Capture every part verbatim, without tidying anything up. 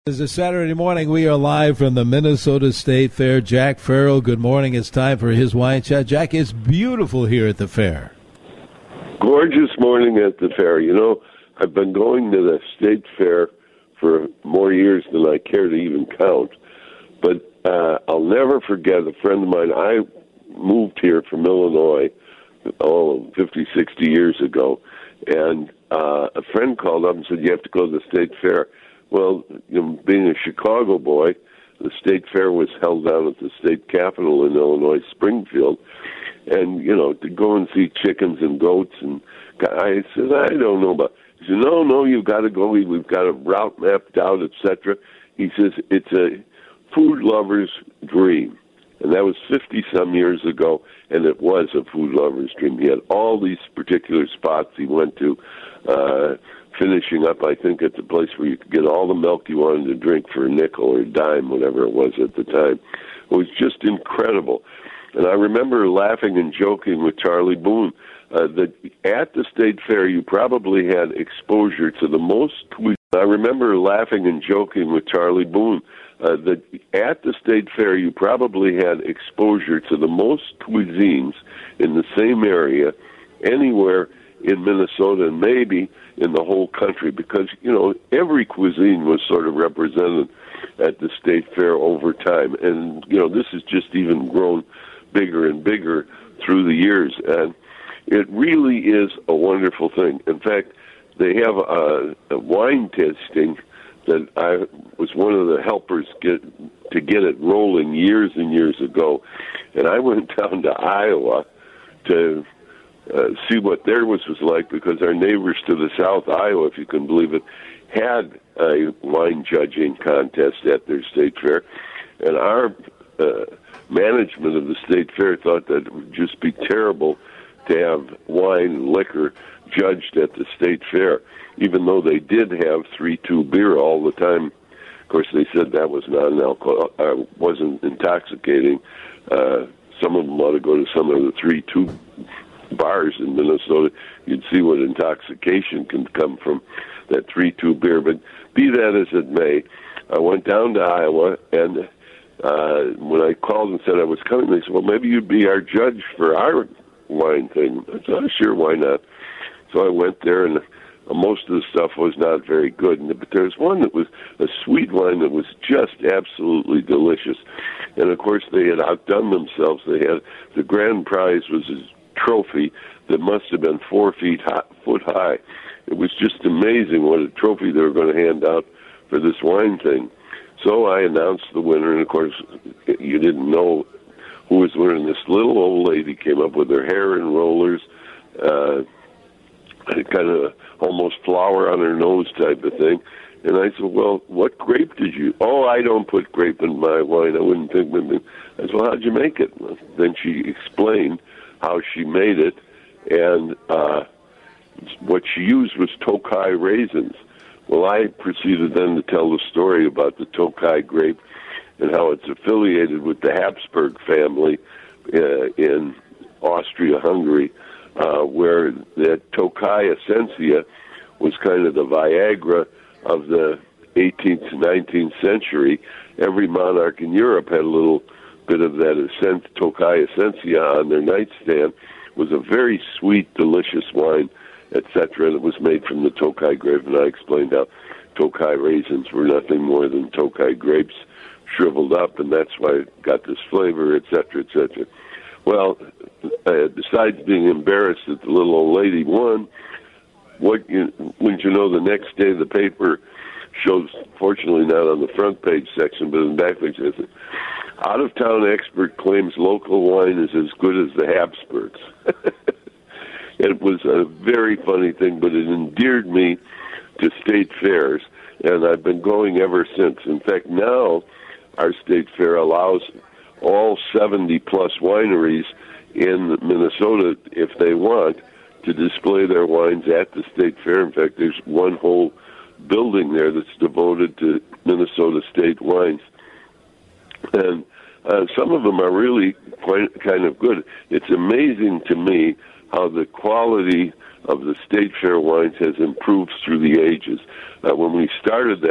This is Saturday morning. We are live from the Minnesota State Fair. Jack Farrell, good morning. It's time for his wine chat. Jack, it's beautiful here at the fair. Gorgeous morning at the fair. You know, I've been going to the state fair for more years than I care to even count. But uh, I'll never forget a friend of mine. I moved here from Illinois, oh, fifty, sixty years ago. And uh, a friend called up and said, you have to go to the state fair. Well, you know, being a Chicago boy, the state fair was held down at the state capitol in Illinois, Springfield. And, you know, to go and see chickens and goats. And I said, I don't know about. He said, no, no, you've got to go. We've got a route mapped out, et cetera. He says, it's a food lover's dream. And that was fifty-some years ago, and it was a food lover's dream. He had all these particular spots he went to, uh, finishing up, I think, at the place where you could get all the milk you wanted to drink for a nickel or a dime, whatever it was at the time. It was just incredible. And I remember laughing and joking with Charlie Boone uh, that at the state fair you probably had exposure to the most cuisine. I remember laughing and joking with Charlie Boone uh, that at the state fair you probably had exposure to the most cuisines in the same area anywhere in Minnesota and maybe in the whole country, because, you know, every cuisine was sort of represented at the state fair over time. And, you know, this has just even grown bigger and bigger through the years. And it really is a wonderful thing. In fact, they have a, a wine tasting that I was one of the helpers get to get it rolling years and years ago. And I went down to Iowa to Uh, see what theirs was, was like, because our neighbors to the south, Iowa, if you can believe it, had a wine judging contest at their state fair. And our uh, management of the state fair thought that it would just be terrible to have wine and liquor judged at the state fair, even though they did have three two beer all the time. Of course, they said that was not an alcohol, uh, wasn't intoxicating. Uh, some of them ought to go to some of the three two bars in Minnesota. You'd see what intoxication can come from that three two beer. But be that as it may, I went down to Iowa, and uh, when I called and said I was coming, they said, well, maybe you'd be our judge for our wine thing. I said, oh, sure, why not? So I went there, and uh, most of the stuff was not very good. But there was one that was a sweet wine that was just absolutely delicious. And, of course, they had outdone themselves. They had the grand prize was a trophy that must have been four feet high, foot high. It was just amazing what a trophy they were going to hand out for this wine thing. So I announced the winner, and of course, you didn't know who was winning. This little old lady came up with her hair in rollers, uh, kind of almost flower on her nose type of thing. And I said, well, what grape did you? Oh, I don't put grape in my wine. I wouldn't think. I said, well, how'd you make it? Well, then she explained how she made it, and uh, what she used was Tokai raisins. Well, I proceeded then to tell the story about the Tokai grape and how it's affiliated with the Habsburg family uh, in Austria-Hungary, uh, where the Tokai Essentia was kind of the Viagra of the eighteenth to nineteenth century. Every monarch in Europe had a little bit of that Essent, Tokai Essentia on their nightstand. It was a very sweet, delicious wine, et cetera, and it was made from the Tokai grape, and I explained how Tokai raisins were nothing more than Tokai grapes shriveled up, and that's why it got this flavor, et cetera, et cetera. Well, uh, besides being embarrassed that the little old lady won, what you, wouldn't you know, the next day the paper shows, fortunately not on the front page section, but in the back page, it says, out-of-town expert claims local wine is as good as the Habsburgs. It was a very funny thing, but it endeared me to state fairs, and I've been going ever since. In fact, now our state fair allows all seventy-plus wineries in Minnesota, if they want, to display their wines at the state fair. In fact, there's one whole building there that's devoted to Minnesota state wines. And uh, some of them are really quite kind of good. It's amazing to me how the quality of the state fair wines has improved through the ages. Uh, when we started that,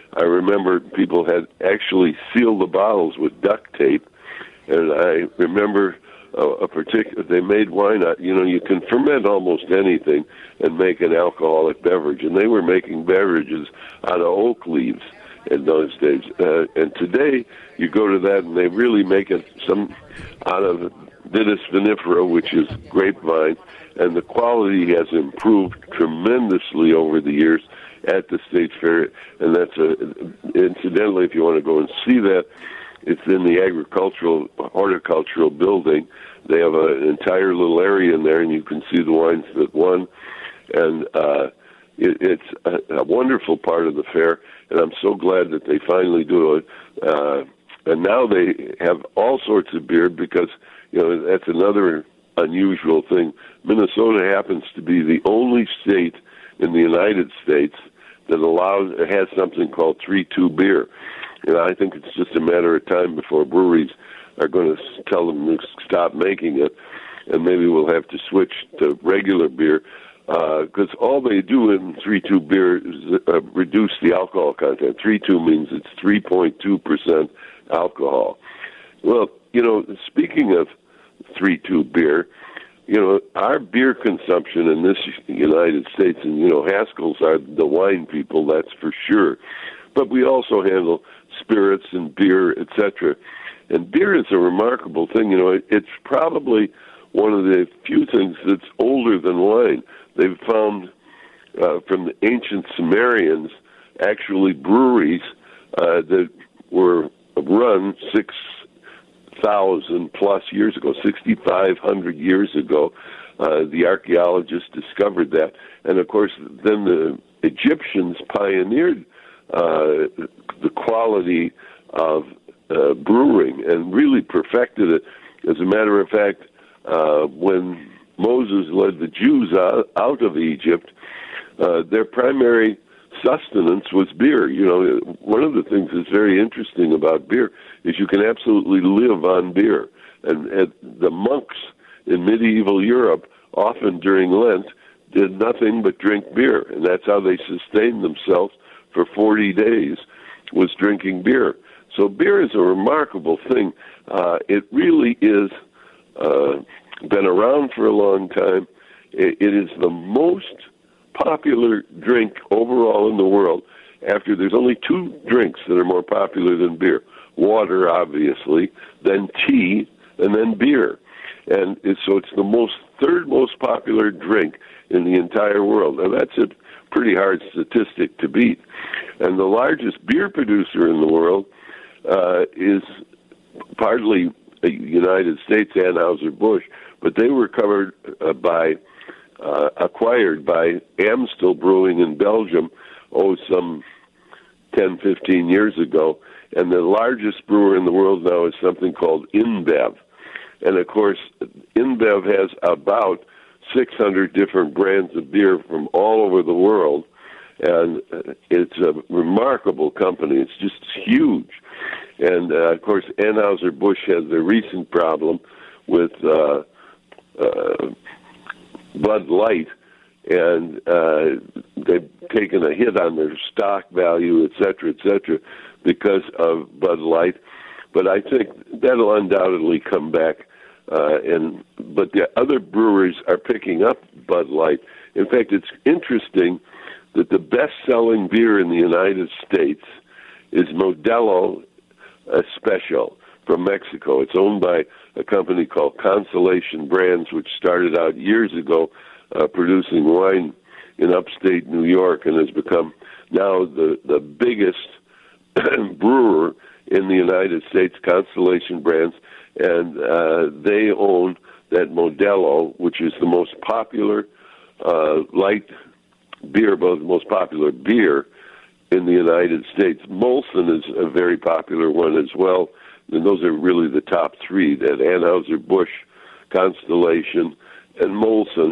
I remember people had actually sealed the bottles with duct tape, and I remember a, a particular. They made wine. You know, you can ferment almost anything and make an alcoholic beverage, and they were making beverages out of oak leaves in those days. Uh, and today, you go to that, and they really make it some out of Vitis vinifera, which is grapevine, and the quality has improved tremendously over the years at the State Fair. And that's a, incidentally, if you want to go and see that, it's in the agricultural, horticultural building. They have a, an entire little area in there, and you can see the wines that won. And uh, it, it's a, a wonderful part of the fair, and I'm so glad that they finally do it. Uh, and now they have all sorts of beer because, you know, that's another unusual thing. Minnesota happens to be the only state in the United States that allows, has something called three two beer. And I think it's just a matter of time before breweries are going to tell them to stop making it, and maybe we'll have to switch to regular beer, because uh, all they do in three two beer is uh, reduce the alcohol content. three two means it's three point two percent alcohol. Well, you know, speaking of three two beer, you know, our beer consumption in this United States, and, you know, Haskell's are the wine people, that's for sure. But we also handle spirits and beer, et cetera. And beer is a remarkable thing. You know, it's probably one of the few things that's older than wine. They've found uh, from the ancient Sumerians actually breweries uh, that were run six thousand plus years ago, sixty-five hundred years ago. Uh, the archaeologists discovered that. And, of course, then the Egyptians pioneered uh, the quality of uh, brewing and really perfected it. As a matter of fact, uh, when Moses led the Jews out, out of Egypt, uh, their primary sustenance was beer. You know, one of the things that's very interesting about beer is you can absolutely live on beer. And, and the monks in medieval Europe, often during Lent, did nothing but drink beer, and that's how they sustained themselves for forty days, was drinking beer. So beer is a remarkable thing. Uh, it really is uh, been around for a long time. It, it is the most popular drink overall in the world. After there's only two drinks that are more popular than beer: water, obviously, then tea, and then beer. And it's, so it's the most third most popular drink in the entire world. Now that's a pretty hard statistic to beat. And the largest beer producer in the world uh, is partly the United States, Anheuser-Busch, but they were covered uh, by, uh, acquired by Amstel Brewing in Belgium, oh, some ten, fifteen years ago. And the largest brewer in the world now is something called InBev. And, of course, InBev has about six hundred different brands of beer from all over the world, and it's a remarkable company. It's just huge. And, uh, of course, Anheuser-Busch has the recent problem with uh, uh, Bud Light, and uh, they've taken a hit on their stock value, et cetera, et cetera, because of Bud Light. But I think that'll undoubtedly come back. Uh, and but the other breweries are picking up Bud Light. In fact, it's interesting that the best-selling beer in the United States is Modelo Especial from Mexico. It's owned by a company called Constellation Brands, which started out years ago uh, producing wine in upstate New York and has become now the, the biggest brewer in the United States, Constellation Brands. And uh, they own that Modelo, which is the most popular uh, light beer, both the most popular beer in the United States. Molson is a very popular one as well, and those are really the top three, that Anheuser-Busch, Constellation, and Molson.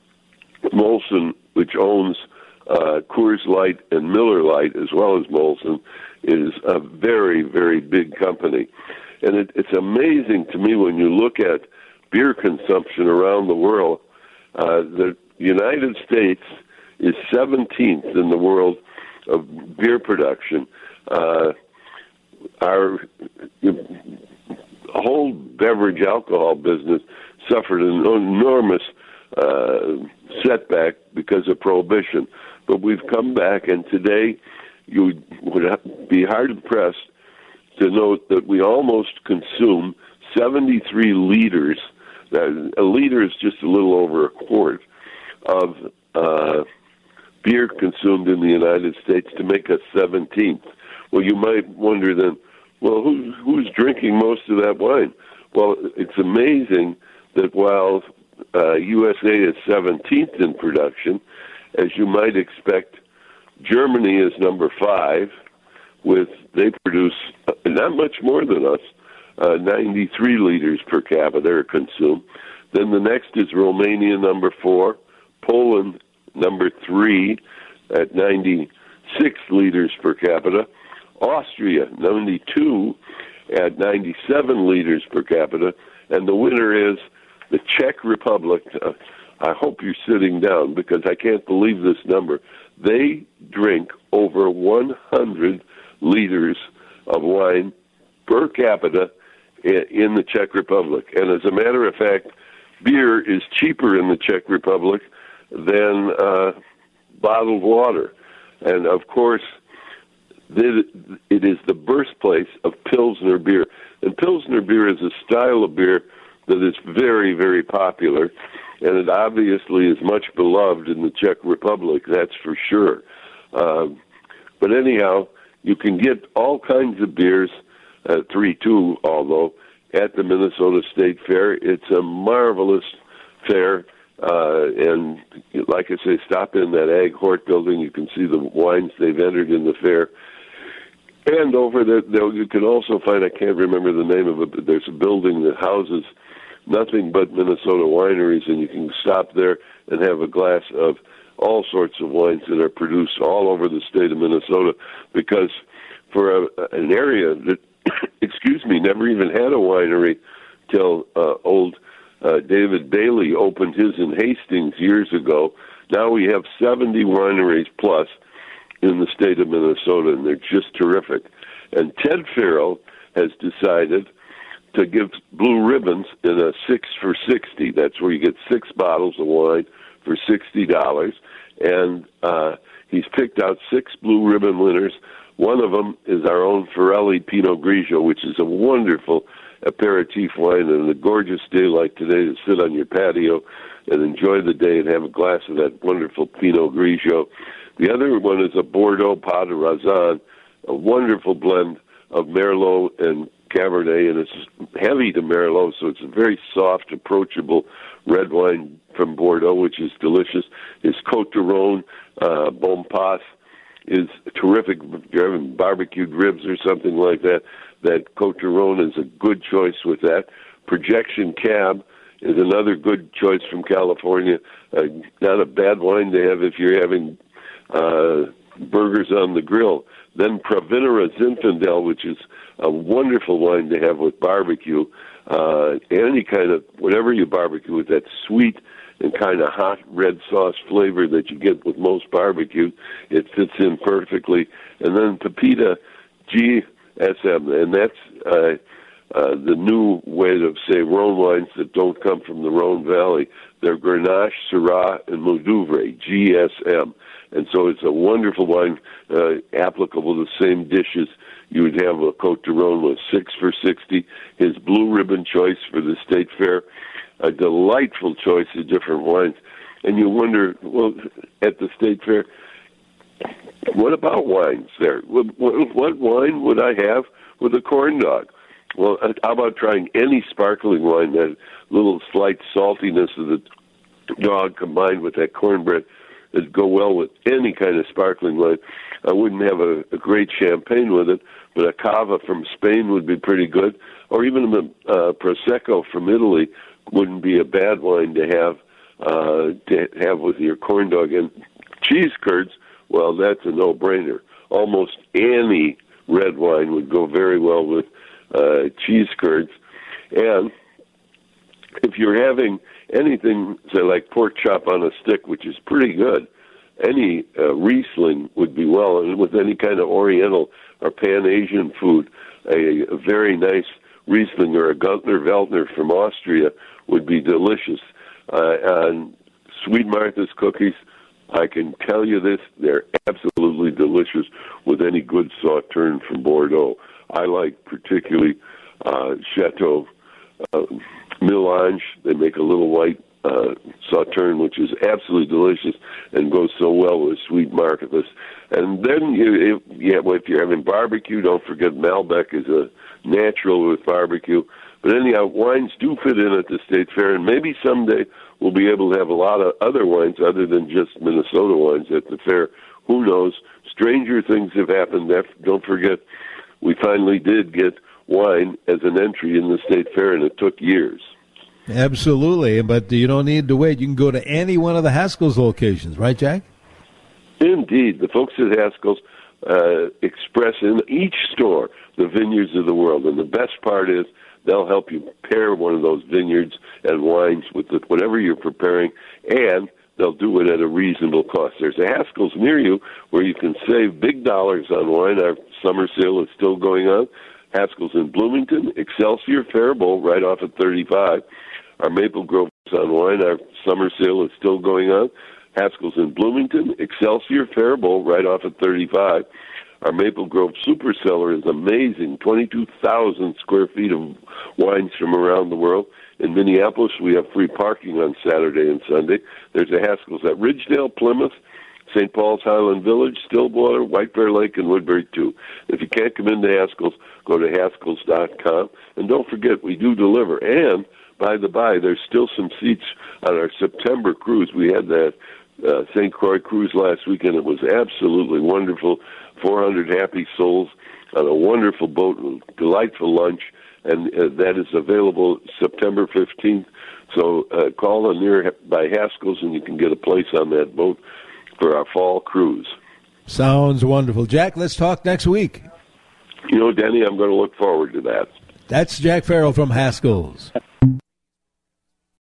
Molson, which owns uh, Coors Light and Miller Lite, as well as Molson, is a very, very big company. And it, it's amazing to me when you look at beer consumption around the world. Uh, the United States is seventeenth in the world of beer production. Uh, our whole beverage alcohol business suffered an enormous uh, setback because of prohibition. But we've come back, and today you would be hard-pressed to note that we almost consume seventy-three liters. A liter is just a little over a quart of uh, beer consumed in the United States to make us seventeenth. Well, you might wonder then, well, who's, who's drinking most of that wine? Well, it's amazing that while uh, U S A is seventeenth in production, as you might expect, Germany is number five, with they produce not much more than us, uh, ninety-three liters per capita are consumed. Then the next is Romania, number four, Poland, number three, at ninety-six liters per capita, Austria, ninety-two, at ninety-seven liters per capita, and the winner is the Czech Republic. Uh, I hope you're sitting down because I can't believe this number. They drink over one hundred liters of wine per capita in the Czech Republic. And as a matter of fact, beer is cheaper in the Czech Republic than uh, bottled water. And of course, it is the birthplace of Pilsner beer. And Pilsner beer is a style of beer that is very, very popular. And it obviously is much beloved in the Czech Republic, that's for sure. Uh, but anyhow, you can get all kinds of beers, uh, three two, although, at the Minnesota State Fair. It's a marvelous fair. Uh, and like I say, stop in that Ag Hort building. You can see the wines they've entered in the fair. And over there, you can also find, I can't remember the name of it, but there's a building that houses nothing but Minnesota wineries, and you can stop there and have a glass of all sorts of wines that are produced all over the state of Minnesota, because for a, an area that, excuse me, never even had a winery till uh, old uh, David Bailey opened his in Hastings years ago, now we have seventy wineries plus in the state of Minnesota, and they're just terrific. And Ted Farrell has decided to give blue ribbons in a six for sixty. That's where you get six bottles of wine for sixty dollars. And uh, he's picked out six blue ribbon winners. One of them is our own Forelli Pinot Grigio, which is a wonderful aperitif wine, and a gorgeous day like today to sit on your patio and enjoy the day and have a glass of that wonderful Pinot Grigio. The other one is a Bordeaux Pas de Raisin, a wonderful blend of Merlot and Cabernet, and it's heavy to Merlot, so it's a very soft, approachable red wine from Bordeaux, which is delicious. His Côte de Rhône, uh, Bon Pas, is terrific. If you're having barbecued ribs or something like that, that Côte de Rhône is a good choice with that. Projection Cab is another good choice from California. Uh, not a bad wine to have if you're having uh, burgers on the grill. Then Provinera Zinfandel, which is a wonderful wine to have with barbecue. Uh, any kind of, whatever you barbecue with, that sweet and kind of hot red sauce flavor that you get with most barbecue, it fits in perfectly. And then Pepita G S M, and that's uh, uh, the new way to say Rhone wines that don't come from the Rhone Valley. They're Grenache, Syrah, and Mourvedre, G S M. And so it's a wonderful wine, uh, applicable to the same dishes you would have a Côte de Rhône with, six for sixty. His blue ribbon choice for the State Fair, a delightful choice of different wines. And you wonder, well, at the State Fair, what about wines there? What, what, what wine would I have with a corn dog? Well, how about trying any sparkling wine, that little slight saltiness of the dog combined with that cornbread that go well with any kind of sparkling wine. I wouldn't have a, a great champagne with it, but a cava from Spain would be pretty good, or even a uh, prosecco from Italy wouldn't be a bad wine to have uh, to have with your corn dog. And cheese curds, well, that's a no-brainer. Almost any red wine would go very well with uh, cheese curds. And if you're having anything, say, like pork chop on a stick, which is pretty good, any uh, Riesling would be well, and with any kind of Oriental or Pan-Asian food, a, a very nice Riesling or a Gunther Veltliner from Austria would be delicious. Uh, and Sweet Martha's cookies, I can tell you this, they're absolutely delicious with any good Sauterne from Bordeaux. I like particularly uh, Chateau uh, Millange. They make a little white uh, Sauterne, which is absolutely delicious and goes so well with Sweet Martha's. And then, you, if, yeah, well, if you're having barbecue, don't forget Malbec is a natural with barbecue. But anyhow, wines do fit in at the State Fair, and maybe someday we'll be able to have a lot of other wines other than just Minnesota wines at the fair. Who knows? Stranger things have happened. Don't forget, we finally did get wine as an entry in the State Fair, and it took years. Absolutely, but you don't need to wait. You can go to any one of the Haskell's locations, right, Jack? Indeed. The folks at Haskell's uh, express in each store the vineyards of the world, and the best part is they'll help you pair one of those vineyards and wines with the, whatever you're preparing, and they'll do it at a reasonable cost. There's a Haskell's near you where you can save big dollars on wine. Our summer sale is still going on. Haskell's in Bloomington, Excelsior, Faribault, right off at thirty-five. Our Maple Grove on wine, our summer sale is still going on. Haskell's in Bloomington, Excelsior, Faribault, right off at thirty-five. Our Maple Grove Super Cellar is amazing, twenty-two thousand square feet of wines from around the world. In Minneapolis, we have free parking on Saturday and Sunday. There's a Haskell's at Ridgedale, Plymouth, Saint Paul's Highland Village, Stillwater, White Bear Lake, and Woodbury, too. If you can't come into Haskell's, go to Haskell's dot com. And don't forget, we do deliver. And, by the by, there's still some seats on our September cruise. We had that uh, Saint Croix cruise last weekend. It was absolutely wonderful. four hundred happy souls on a wonderful boat, delightful lunch, and uh, that is available September fifteenth. So uh, call on nearby Haskell's, and you can get a place on that boat for our fall cruise. Sounds wonderful. Jack, let's talk next week. You know, Denny, I'm going to look forward to that. That's Jack Farrell from Haskell's.